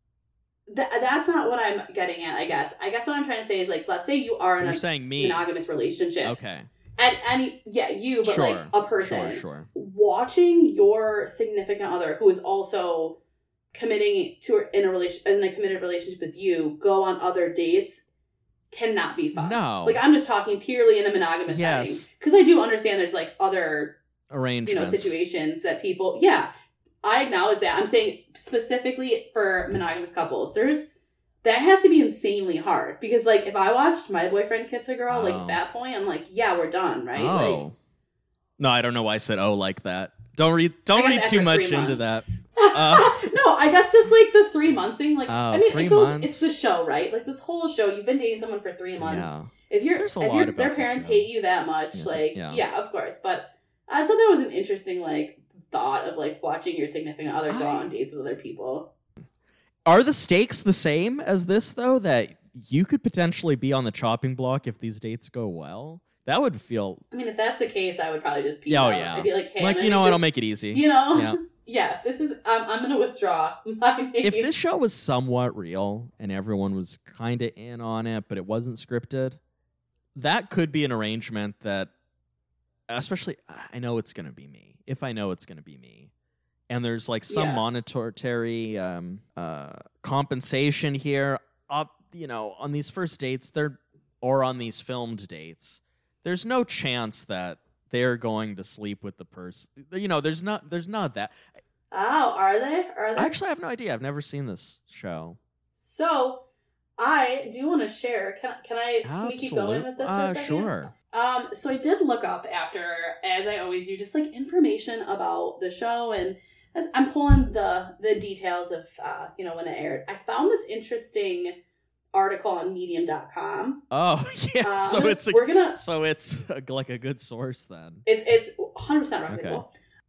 Th- that's not what I'm getting at, I guess. I guess what I'm trying to say is, like, let's say you are in You're a saying me. monogamous relationship. Okay. And, and, yeah, you, but, Sure. like, a person. Sure, sure. Watching your significant other, who is also committing to in a relation in a committed relationship with you, go on other dates cannot be fun. No. Like, I'm just talking purely in a monogamous Yes. setting. Because I do understand there's, like, other, you know, Arrangements. situations that people, yeah, I acknowledge that. I'm saying specifically for monogamous couples, there's, that has to be insanely hard. Because, like, if I watched my boyfriend kiss a girl, like, Oh. at that point, I'm like, yeah, we're done, right? Oh. Like, No, I don't know why I said oh like that. Don't read don't I guess read after too three much into that. months. Uh, no, I guess just like the three months thing. Like, Oh, I mean, three it goes, months? it's the show, right? Like, this whole show, you've been dating someone for three months. Yeah. If you're, There's a if lot you're, about their the parents show. hate you that much, Yeah, like, yeah. yeah. of course. But I just thought that was an interesting, like, thought of, like, watching your significant other go I- on dates with other people. Are the stakes the same as this though? That you could potentially be on the chopping block if these dates go well? That would feel I mean, if that's the case, I would probably just peace Yeah, oh, out. yeah. I'd be like, hey, like I'm you know gonna what? I'll this- make it easy. You know? Yeah. Yeah, this is, um, I'm going to withdraw. My If name. this show was somewhat real and everyone was kind of in on it, but it wasn't scripted, that could be an arrangement that, especially, I know it's going to be me. If I know it's going to be me, and there's like some Yeah. monetary um, uh, compensation here, up, you know, on these first dates, they're or on these filmed dates, there's no chance that they're going to sleep with the person. You know, there's not, there's not that. Oh, are they? Are they? I actually have no idea. I've never seen this show. So, I do want to share. Can, can I can we keep going with this for Uh, a second? sure. Um, so I did look up after, as I always do, just like information about the show, and as I'm pulling the the details of uh, you know, when it aired. I found this interesting article on medium dot com. Oh yeah. Um, so it's a, we're gonna so it's a, like a good source then. it's it's one hundred percent reputable.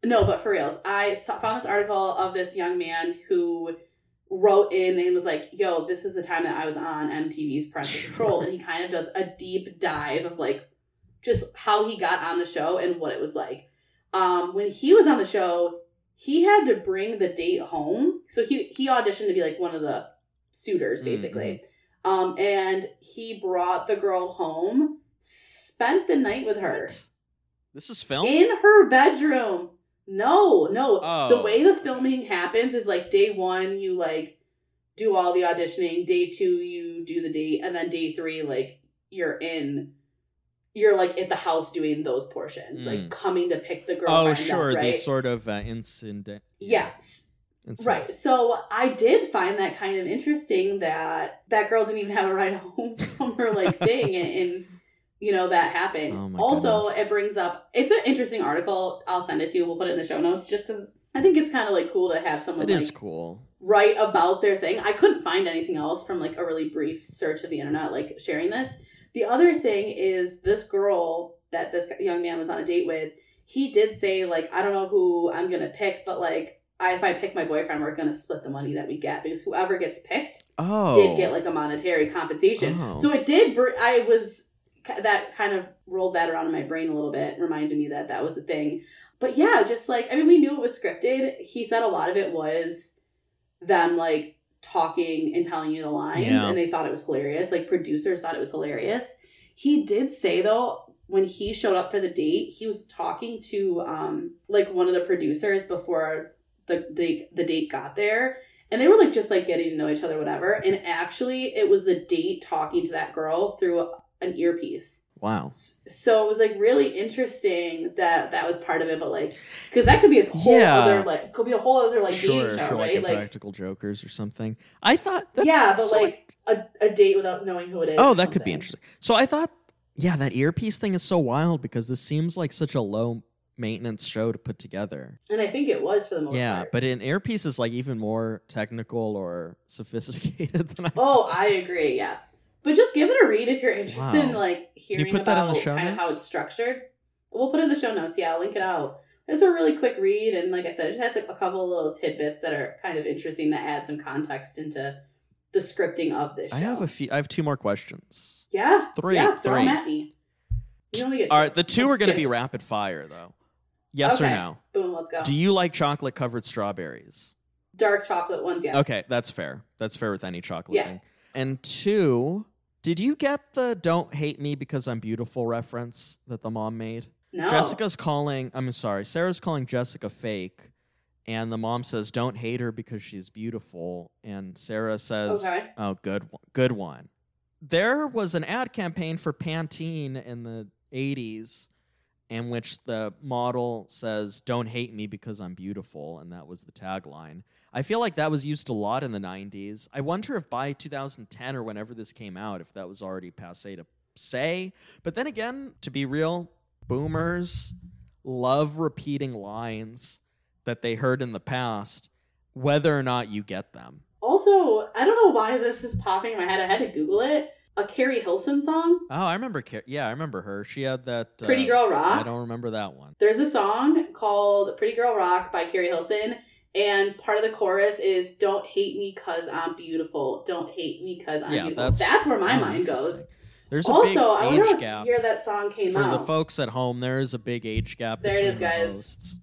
No, but for reals, I saw, found this article of this young man who wrote in and was like, yo, this is the time that I was on M T V's Parental Control. And he kind of does a deep dive of like just how he got on the show and what it was like. Um, when he was on the show, he had to bring the date home. So he, he auditioned to be like one of the suitors, basically. Mm-hmm. Um, and he brought the girl home, spent the night with her. What? This was filmed? In her bedroom. No, no. Oh. The way the filming happens is like day one, you like do all the auditioning. Day two, you do the date. And then day three, like you're in, you're like at the house doing those portions, mm. like coming to pick the girl. Oh, sure. Up, right? The sort of uh, incident. Yes. Incident. Right. So I did find that kind of interesting that that girl didn't even have a ride home from her like thing. and, and you know, that happened. Oh my also, goodness. It brings up, it's an interesting article. I'll send it to you. We'll put it in the show notes just because I think it's kind of like cool to have someone It like, is cool. write about their thing. I couldn't find anything else from like a really brief search of the internet, like sharing this. The other thing is this girl that this young man was on a date with, he did say like, I don't know who I'm going to pick, but like, I, if I pick my boyfriend, we're going to split the money that we get because whoever gets picked oh. did get like a monetary compensation. Oh. So it did, br- I was... that kind of rolled that around in my brain a little bit, reminded me that that was a thing. But yeah, just like, I mean, we knew it was scripted. He said a lot of it was them like talking and telling you the lines, yeah. and they thought it was hilarious. Like producers thought it was hilarious. He did say though, when he showed up for the date, he was talking to um like one of the producers before the the, the date got there. And they were like just like getting to know each other, whatever. And actually it was the date talking to that girl through a an earpiece. Wow. So it was like really interesting that that was part of it, but like, because that could be a whole yeah. other like could be a whole other like sure, dating show, sure, right? Like, Like Practical Jokers or something. I thought that's, yeah, but so like a, a date without knowing who it is. Oh, that could be interesting. So I thought, yeah, that earpiece thing is so wild because this seems like such a low maintenance show to put together. And I think it was for the most yeah, part. but an earpiece is like even more technical or sophisticated than I Oh, thought. I agree. Yeah. But just give it a read if you're interested Wow. in like hearing put that about in the show kind of notes? how it's structured. We'll put it in the show notes. Yeah, I'll link it out. It's a really quick read, and like I said, it just has like, a couple of little tidbits that are kind of interesting that add some context into the scripting of this show. I have a few. I have two more questions. Yeah. Three. Yeah, throw three. them at me. You only get All two. right, the two Let's are going to skip. be rapid fire though. Yes or Okay. no? Boom, let's go. Do you like chocolate covered strawberries? Dark chocolate ones, yes. Okay, that's fair. That's fair with any chocolate Yeah. thing. And two, did you get the "Don't Hate Me Because I'm Beautiful" reference that the mom made? No. Jessica's calling, I'm sorry, Sarah's calling Jessica fake, and the mom says, "Don't hate her because she's beautiful." And Sarah says, Okay. "Oh, good one. Good one." There was an ad campaign for Pantene in the eighties in which the model says, "Don't hate me because I'm beautiful," and that was the tagline. I feel like that was used a lot in the nineties. I wonder if by two thousand ten or whenever this came out, if that was already passé to say. But then again, to be real, boomers love repeating lines that they heard in the past, whether or not you get them. Also, I don't know why this is popping in my head. I had to Google it. A Carrie Hilson song, Oh, I remember. Car- yeah, I remember her. She had that. Uh, Pretty Girl Rock. I don't remember that one. There's a song called Pretty Girl Rock by Carrie Hilson, and part of the chorus is "Don't hate me 'cause I'm beautiful. Don't hate me 'cause I'm Yeah, beautiful." that's- That's, where my Oh, mind goes. interesting. There's a Also, big I wonder age what gap year that song came for out. the folks at home. There is a big age gap There it between is, the guys. hosts.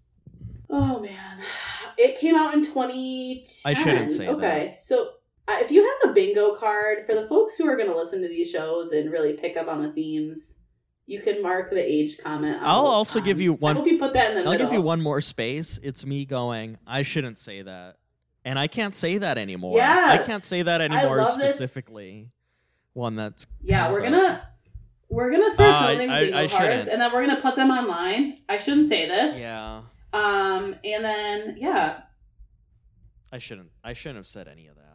Oh man, it came out in twenty ten. I shouldn't say that. Okay, so uh, if you have a bingo card for the folks who are going to listen to these shows and really pick up on the themes, you can mark the age comment. I'll out. also give you one- I hope you put that in the I'll middle. give you one more space. It's me going, I shouldn't say that. And I can't say that anymore. Yes. I can't say that I anymore love this. specifically. One that's Yeah, comes we're up. gonna we're gonna start Uh, building I- bingo I cards, shouldn't. and then we're gonna put them online. I shouldn't say this. Yeah. Um, and then yeah, I shouldn't I shouldn't have said any of that.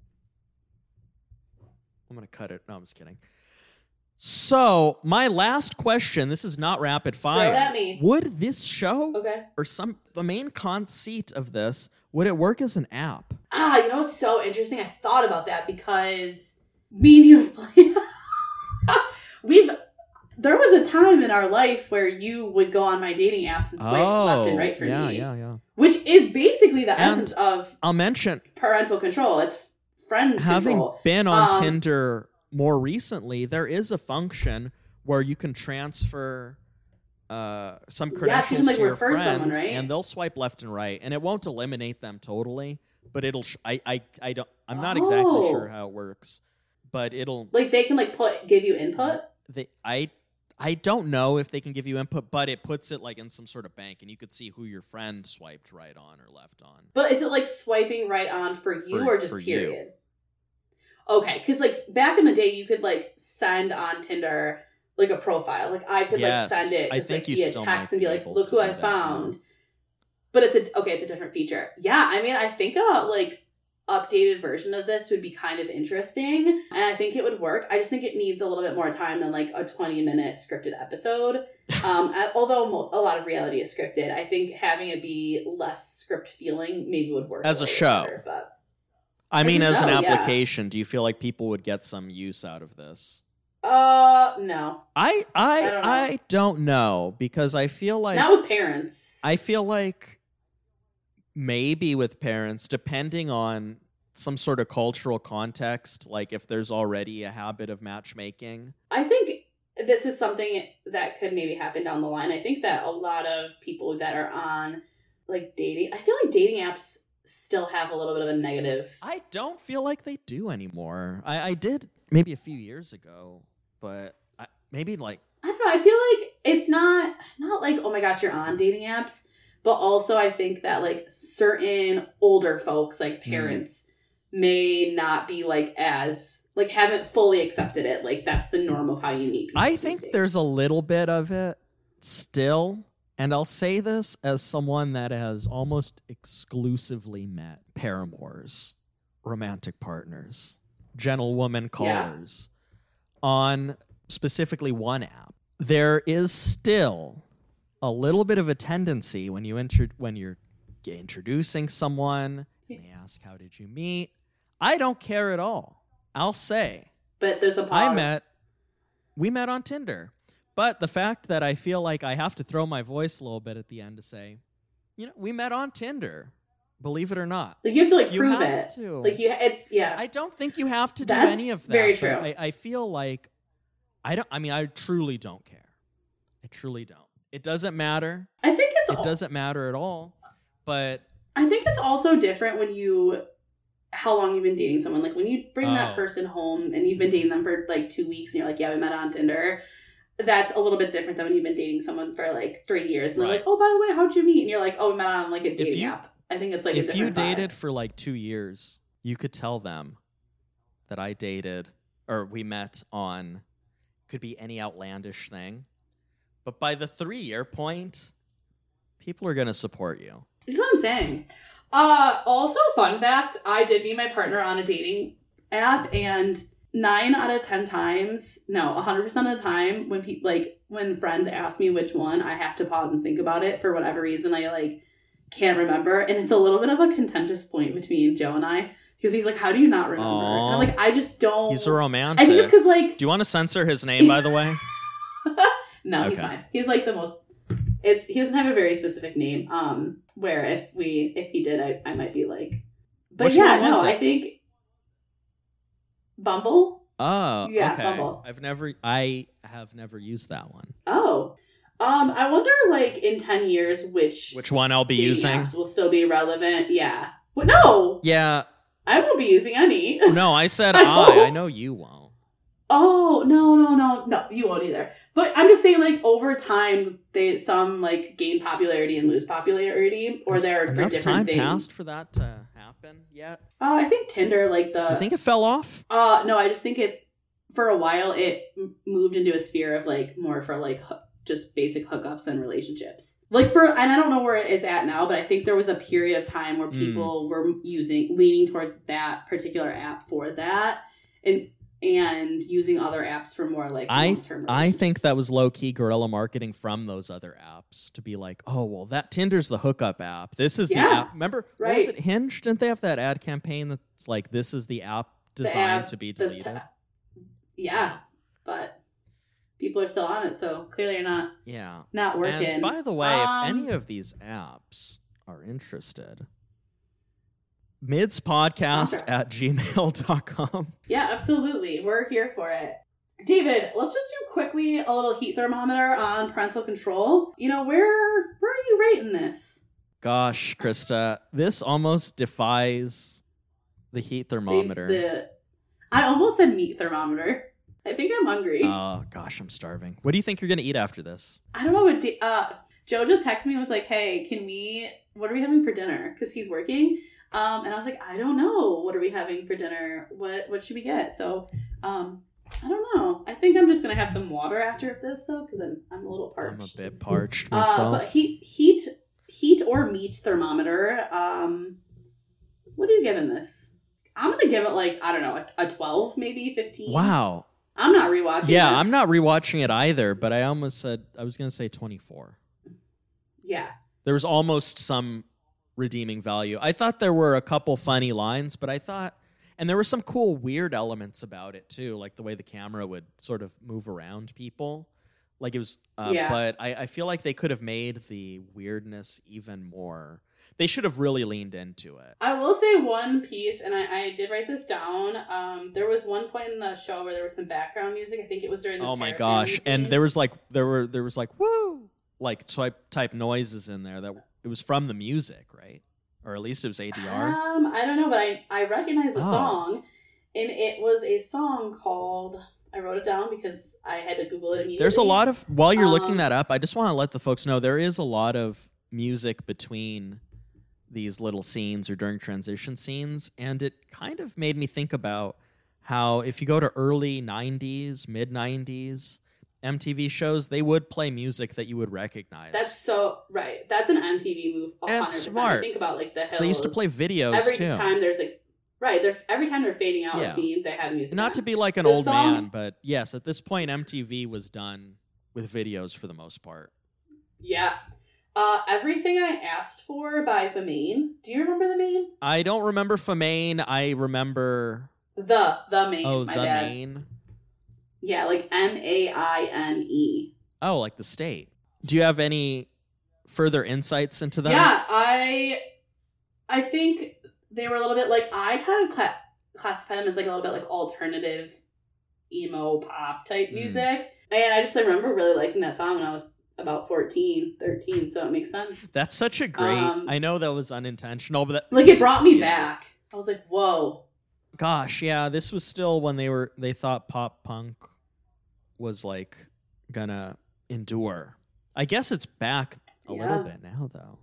I'm gonna cut it. No, I'm just kidding. So my last question, this is not rapid fire. Throw it at me. Would this show okay. or some the main conceit of this, would it work as an app? Ah, you know what's so interesting? I thought about that because me and you have played. We've there was a time in our life where you would go on my dating apps and swipe oh, left and right for yeah, me. yeah, yeah. Which is basically the And essence of I'll mention parental control. It's friend having control. been on Um, Tinder more recently, there is a function where you can transfer uh, some Yeah, so you credentials can, like, to your refer friend, someone, right? and they'll swipe left and right, and it won't eliminate them totally, but it'll. Sh- I, I, I don't. I'm not exactly Oh. sure how it works, but it'll. Like they can like put give you input. They, I, I don't know if they can give you input, but it puts it like in some sort of bank, and you could see who your friend swiped right on or left on. But is it like swiping right on for you For- or just for you. period? Okay, because like back in the day, you could like send on Tinder like a profile. Like I could Yes, like send it I just think like you via still text might and be be like, able "Look to who do I that, found." yeah. But it's a okay. It's a different feature. Yeah, I mean, I think a like updated version of this would be kind of interesting, and I think it would work. I just think it needs a little bit more time than like a twenty minute scripted episode. Um, I- although mo- a lot of reality is scripted, I think having it be less script feeling maybe would work As a little show. better, but. I mean, as an know, yeah. application, do you feel like people would get some use out of this? Uh, no. I I I don't know. I don't know because I feel like Not with parents. I feel like maybe with parents, depending on some sort of cultural context, like if there's already a habit of matchmaking. I think this is something that could maybe happen down the line. I think that a lot of people that are on like dating, I feel like dating apps still have a little bit of a negative. I don't feel like they do anymore. I, I did maybe a few years ago, but I, maybe like I don't know. I feel like it's not not like, oh my gosh, you're on dating apps, but also I think that like certain older folks, like parents, may not be like as like haven't fully accepted it. Like that's the norm of how you meet people. I these think days. there's a little bit of it still. And I'll say this as someone that has almost exclusively met paramours, romantic partners, gentlewoman callers on specifically one app. There is still a little bit of a tendency when you intro- when you're introducing someone and they ask, "How did you meet?" I don't care at all. I'll say, But there's a pause. I met, we met on Tinder. But the fact that I feel like I have to throw my voice a little bit at the end to say, you know, we met on Tinder, believe it or not. Like you have to like You prove have it. to. Like you, it's yeah. I don't think you have to do That's any of that. very but true. I, I feel like I don't. I mean, I truly don't care. I truly don't. It doesn't matter. I think it's It al- doesn't matter at all. But I think it's also different when you how long you've been dating someone. Like when you bring that Oh. person home and you've been dating them for like two weeks and you're like, yeah, we met on Tinder. That's a little bit different than when you've been dating someone for like three years and they're Right. like, oh, by the way, how'd you meet? And you're like, oh, we met on like a dating you- app. I think it's like a if you different vibe. dated for like two years, you could tell them that I dated or we met on could be any outlandish thing. But by the three year point, people are going to support you. That's what I'm saying. Uh, also, fun fact, I did meet my partner on a dating app, and nine out of ten times, no, one hundred percent of the time, when people, like, when friends ask me which one, I have to pause and think about it for whatever reason. I, like, can't remember, and it's a little bit of a contentious point between Joe and I, because he's like, how do you not remember? Aw. And I'm like, I just don't. He's a I romantic. think it's because, like, Do you want to censor his name, by the way? no, he's Okay. fine. He's like the most. It's he doesn't have a very specific name. Um, where if we if he did, I I might be like, but Which yeah, one was no, it? I think Bumble. Oh, Yeah, okay. Bumble. I've never, I have never used that one. Oh, um, I wonder like in ten years which Which one I'll be dating using? apps will still be relevant. Yeah. Well, no, Yeah, I won't be using any. no, I said I I. won't. I know you won't. Oh no no no no! You won't either. But I'm just saying, like over time, they some like gain popularity and lose popularity, or Has they're for enough different time things. passed for that to happen yet? Uh, I think Tinder, like the. I think it fell off. Uh, no, I just think it. For a while, it m- moved into a sphere of like more for like hoo- just basic hookups and relationships. Like for, and I don't know where it is at now, but I think there was a period of time where Mm. people were using leaning towards that particular app for that, and and using other apps for more like I long-term I think that relationships. was low key guerrilla marketing from those other apps to be like, oh well, that Tinder's the hookup app. This is the Yeah, app. Remember, what was right. it? Hinge? Didn't they have that ad campaign that's like, this is the app The designed app to be that's deleted? t- yeah, but people are still on it, so clearly you're not Yeah. not working. And by the way, Um, if any of these apps are interested, midspodcast Okay. at gmail dot com. Yeah, absolutely. We're here for it. David, let's just do quickly a little heat thermometer on parental control. You know, where where are you rating this? Gosh, Krista, this almost defies the heat thermometer. The, the- I almost said meat thermometer. I think I'm hungry. Oh, gosh, I'm starving. What do you think you're going to eat after this? I don't know what. Da- uh, Joe just texted me and was like, "Hey, can we? What are we having for dinner?" Because he's working. Um, and I was like, "I don't know. What are we having for dinner? What What should we get?" So, um, I don't know. I think I'm just gonna have some water after this though, because I'm I'm a little parched. I'm a bit parched Uh, myself. but heat heat heat or meat thermometer. Um, what are you giving this? I'm gonna give it like I don't know a, a twelve, maybe fifteen. Wow. I'm not rewatching. Yeah, this. I'm not rewatching it either, but I almost said, I was going to say twenty-four. Yeah. There was almost some redeeming value. I thought there were a couple funny lines, but I thought, and there were some cool weird elements about it too, like the way the camera would sort of move around people. Like it was, uh, Yeah. but I, I feel like they could have made the weirdness even more. They should have really leaned into it. I will say one piece, and I, I did write this down. Um, there was one point in the show where there was some background music. I think it was during the Oh my Paris gosh! Family And scene. there was like there were there was like woo like type type noises in there that it was from the music, right? Or at least it was A D R. Um, I don't know, but I, I recognize the Oh. song, and it was a song called. I wrote it down because I had to Google it immediately. There's a lot of while you're looking Um, that up, I just want to let the folks know there is a lot of music between these little scenes or during transition scenes, and it kind of made me think about how if you go to early nineties, mid nineties M T V shows, they would play music that you would recognize. That's so right. That's an M T V move. one hundred That's percent. smart. I think about like the Hills. so they used to play videos every too. time there's like right. They're every time they're fading out Yeah. a scene, they had music. Not on. to be like an The old song- man, but yes, at this point M T V was done with videos for the most part. Yeah. Uh, Everything I Asked For by The Main. Do you remember The Main? I don't remember Famaine. I remember The The Main. oh my the bad. Maine. Yeah, like M A I N E. Oh, like the state. Do you have any further insights into that? Yeah, I I think they were a little bit like I kind of cla- classify them as like a little bit like alternative emo pop type Mm. music. And I just remember really liking that song when I was about fourteen, thirteen, so it makes sense. That's such a great. Um, I know that was unintentional, but that, Like it brought me Yeah. back. I was like, "Whoa." gosh, yeah, this was still when they were they thought pop punk was like gonna endure. I guess it's back a Yeah. little bit now though.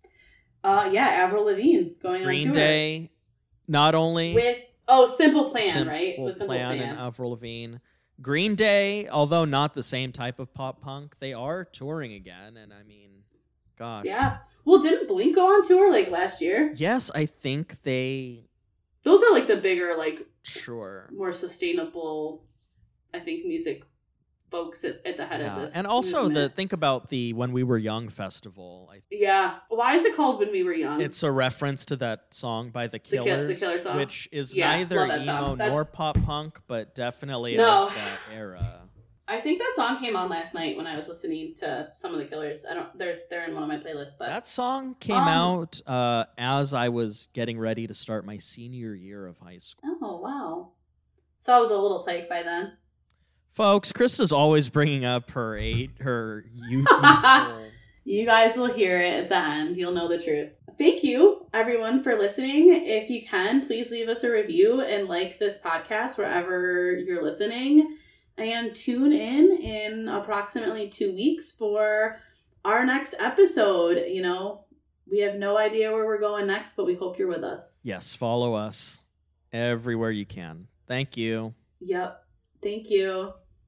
Uh yeah, Avril Lavigne going Green on tour. Day, not only With oh, Simple Plan, Simple right? With Simple Plan Plan. and Avril Lavigne. Green Day, although not the same type of pop punk, they are touring again, and I mean, gosh, Yeah. Well, didn't Blink go on tour like last year? yes, I think they Those are like the bigger, like sure. more sustainable, I think, music folks at, at the head Yeah. of this. And also the movement. think about the When We Were Young festival. I, Yeah. Why is it called When We Were Young? it's a reference to that song by the Kill- Killers, the Killer song. which is Yeah, neither love that song. emo That's- nor pop punk, but definitely No. of that era. I think that song came on last night when I was listening to some of the Killers. I don't. There's they're in one of my playlists, but That song came Um, out uh, as I was getting ready to start my senior year of high school. oh wow. So I was a little tight by then. Folks, Krista's always bringing up her eight, her youth. youthful- You guys will hear it at the end. You'll know the truth. Thank you, everyone, for listening. If you can, please leave us a review and like this podcast wherever you're listening. And tune in in approximately two weeks for our next episode. You know, we have no idea where we're going next, but we hope you're with us. yes, follow us everywhere you can. Thank you. Yep. Thank you.